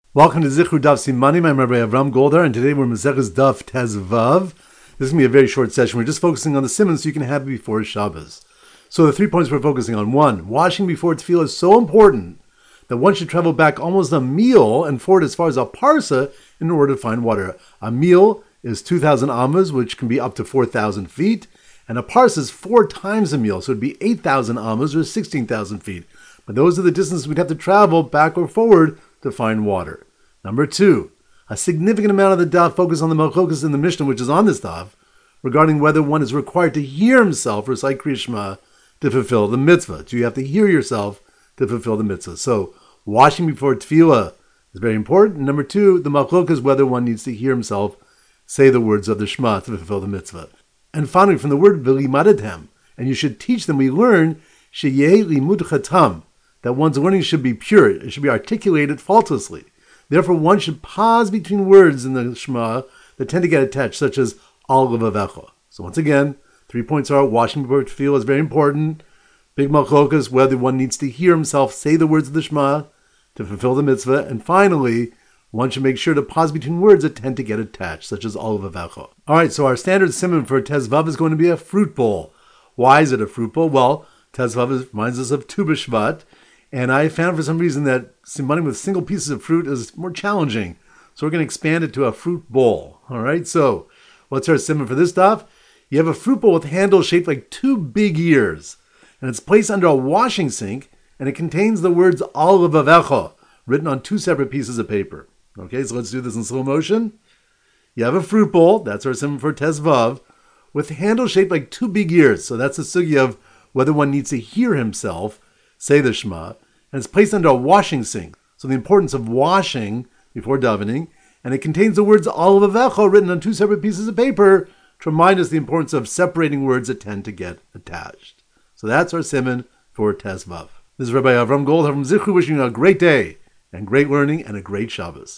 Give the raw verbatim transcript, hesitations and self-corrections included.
Welcome to Zichru Daf Simanim. I'm Rabbi Avram Goldar, and today we're Maseches Daf Tezvav. This is going to be a very short session. We're just focusing on the simon so you can have it before Shabbos. So the three points we're focusing on. One, washing before tefillah is so important that one should travel back almost a meal and forward as far as a parsa in order to find water. A meal is two thousand amas, which can be up to four thousand feet, and a parsa is four times a meal, so it'd be eight thousand amas or sixteen thousand feet. But those are the distances we'd have to travel back or forward to find water. Number two, a significant amount of the daf focus on the malchokas in the Mishnah, which is on this daf, regarding whether one is required to hear himself recite Kriya Shema to fulfill the mitzvah. Do you have to hear yourself to fulfill the mitzvah? So washing before tefillah is very important. Number two, the malchokas whether one needs to hear himself say the words of the Shema to fulfill the mitzvah. And finally, from the word v'limadedhem, and you should teach them, we learn sheyeh limud chatam, that one's learning should be pure. It should be articulated faultlessly. Therefore, one should pause between words in the Shema that tend to get attached, such as al levavecha. So once again, three points are washing before tefillah is very important. Big malchokas, whether one needs to hear himself say the words of the Shema to fulfill the mitzvah. And finally, one should make sure to pause between words that tend to get attached, such as al levavecha. All right, so our standard simon for Tezvav is going to be a fruit bowl. Why is it a fruit bowl? Well, Tezvav reminds us of Tu B'Shvat. And I found for some reason that simanim with single pieces of fruit is more challenging. So we're going to expand it to a fruit bowl. All right, so what's our simon for this daf? You have a fruit bowl with handles shaped like two big ears. And it's placed under a washing sink. And it contains the words al levavecha written on two separate pieces of paper. Okay, so let's do this in slow motion. You have a fruit bowl, that's our simon for Tezvav, with handles shaped like two big ears. So that's the sugya of whether one needs to hear himself say the Shema, and it's placed under a washing sink. So the importance of washing before davening, and it contains the words al levavecha written on two separate pieces of paper to remind us the importance of separating words that tend to get attached. So that's our simon for Tezvav. This is Rabbi Avram Goldar from Zichru wishing you a great day, and great learning, and a great Shabbos.